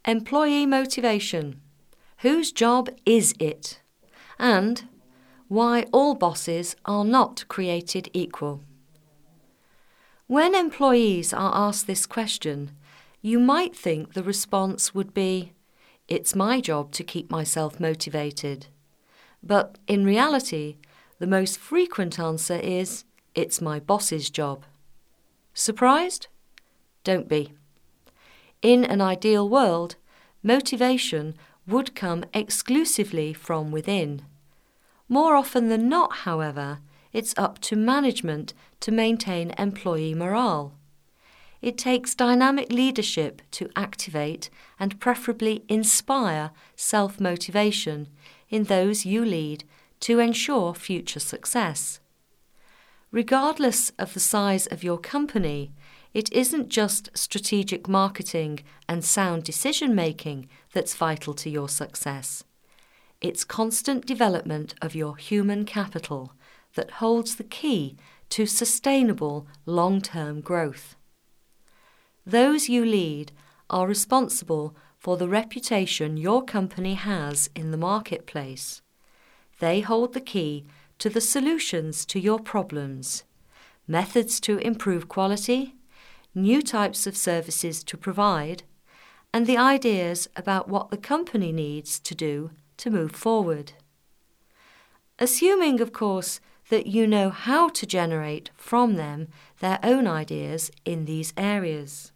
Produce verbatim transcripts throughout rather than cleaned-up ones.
Employee motivation. Whose job is it? And why all bosses are not created equal. When employees are asked this question, you might think the response would be, "It's my job to keep myself motivated." But in reality, the most frequent answer is, "It's my boss's job." Surprised? Don't be. In an ideal world, motivation would come exclusively from within. More often than not, however, it's up to management to maintain employee morale. It takes dynamic leadership to activate and preferably inspire self-motivation in those you lead to ensure future success. Regardless of the size of your company, it isn't just strategic marketing and sound decision-making that's vital to your success. It's constant development of your human capital that holds the key to sustainable long-term growth. Those you lead are responsible for the reputation your company has in the marketplace. They hold the key to the solutions to your problems, methods to improve quality, new types of services to provide, and the ideas about what the company needs to do to move forward. Assuming, of course, that you know how to generate from them their own ideas in these areas.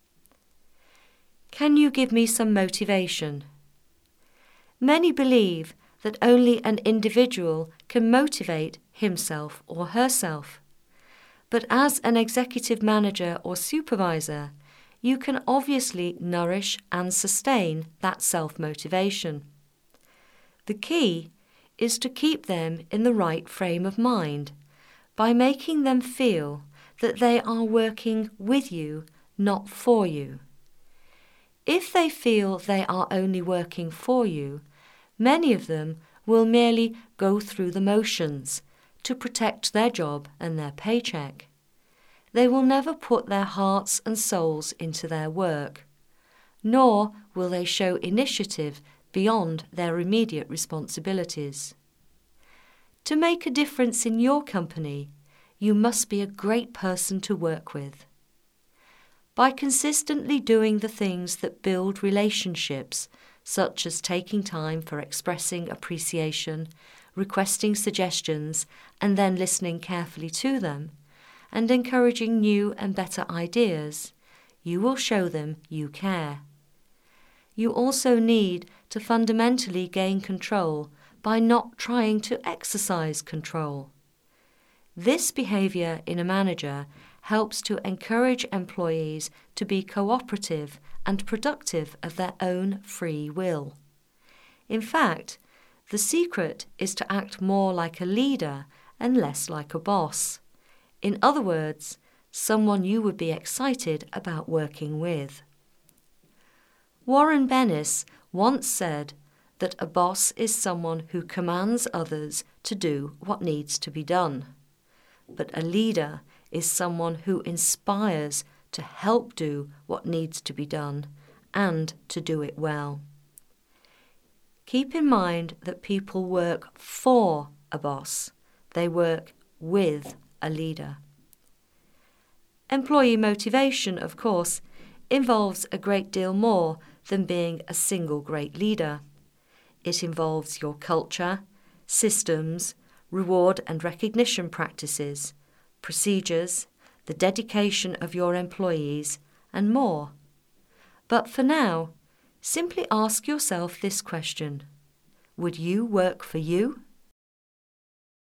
Can you give me some motivation? Many believe that only an individual can motivate himself or herself. But as an executive manager or supervisor, you can obviously nourish and sustain that self-motivation. The key is to keep them in the right frame of mind by making them feel that they are working with you, not for you. If they feel they are only working for you, many of them will merely go through the motions to protect their job and their paycheck. They will never put their hearts and souls into their work, nor will they show initiative beyond their immediate responsibilities. To make a difference in your company, you must be a great person to work with. By consistently doing the things that build relationships, such as taking time for expressing appreciation, requesting suggestions, and then listening carefully to them, and encouraging new and better ideas, you will show them you care. You also need to fundamentally gain control by not trying to exercise control. This behavior in a manager helps to encourage employees to be cooperative and productive of their own free will. In fact, the secret is to act more like a leader and less like a boss. In other words, someone you would be excited about working with. Warren Bennis once said that a boss is someone who commands others to do what needs to be done, but a leader is someone who inspires to help do what needs to be done and to do it well. Keep in mind that people work for a boss. They work with a leader. Employee motivation, of course, involves a great deal more than being a single great leader. It involves your culture, systems, reward and recognition practices, procedures, the dedication of your employees, and more. But for now, simply ask yourself this question: would you work for you?